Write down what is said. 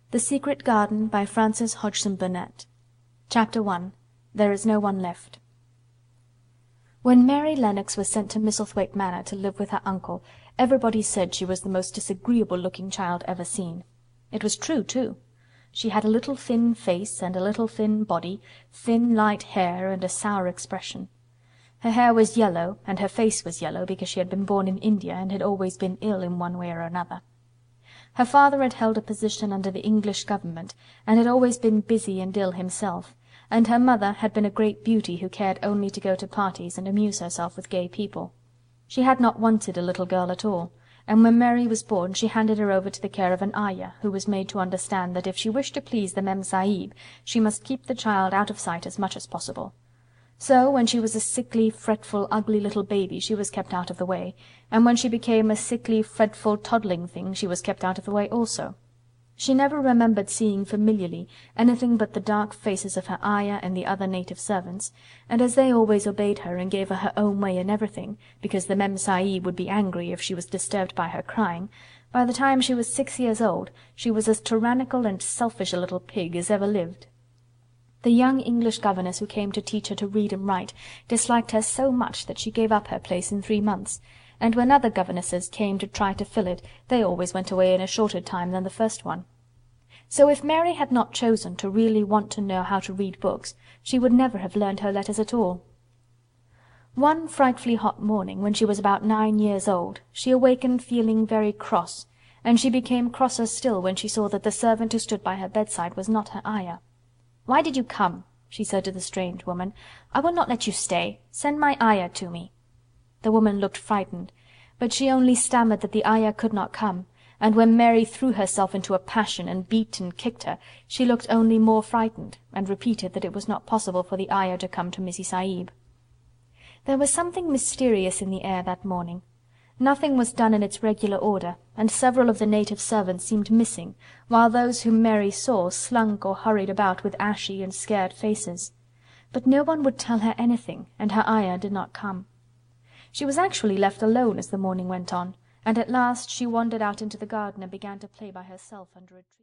The Secret Garden by Frances Hodgson Burnett. Chapter 1. There is no one left. When Mary Lennox was sent to Misselthwaite Manor to live with her uncle, everybody said she was the most disagreeable-looking child ever seen. It was true, too. She had a little thin face and a little thin body, thin light hair and a sour expression. Her hair was yellow and her face was yellow because she had been born in India and had always been ill in one way or another. Her father had held a position under the English government and had always been busy and ill himself, and her mother had been a great beauty who cared only to go to parties and amuse herself with gay people. She had not wanted a little girl at all, and when Mary was born she handed her over to the care of an ayah, who was made to understand that if she wished to please the Mem Sahib she must keep the child out of sight as much as possible. So when she was a sickly, fretful, ugly little baby she was kept out of the way, and when she became a sickly, fretful, toddling thing she was kept out of the way also. She never remembered seeing familiarly anything but the dark faces of her ayah and the other native servants, and as they always obeyed her and gave her her own way in everything, because the Mem Sahib would be angry if she was disturbed by her crying, by the time she was 6 years old she was as tyrannical and selfish a little pig as ever lived. The young English governess who came to teach her to read and write disliked her so much that she gave up her place in 3 months, and when other governesses came to try to fill it they always went away in a shorter time than the first one. So if Mary had not chosen to really want to know how to read books, she would never have learned her letters at all. One frightfully hot morning, when she was about 9 years old, she awakened feeling very cross, and she became crosser still when she saw that the servant who stood by her bedside was not her ayah. "Why did you come?" she said to the strange woman. "I will not let you stay. Send my ayah to me." The woman looked frightened, but she only stammered that the ayah could not come, and when Mary threw herself into a passion and beat and kicked her, she looked only more frightened, and repeated that it was not possible for the ayah to come to Missy Sahib. There was something mysterious in the air that morning. Nothing was done in its regular order, and several of the native servants seemed missing, while those whom Mary saw slunk or hurried about with ashy and scared faces. But no one would tell her anything, and her ayah did not come. She was actually left alone as the morning went on, and at last she wandered out into the garden and began to play by herself under a tree.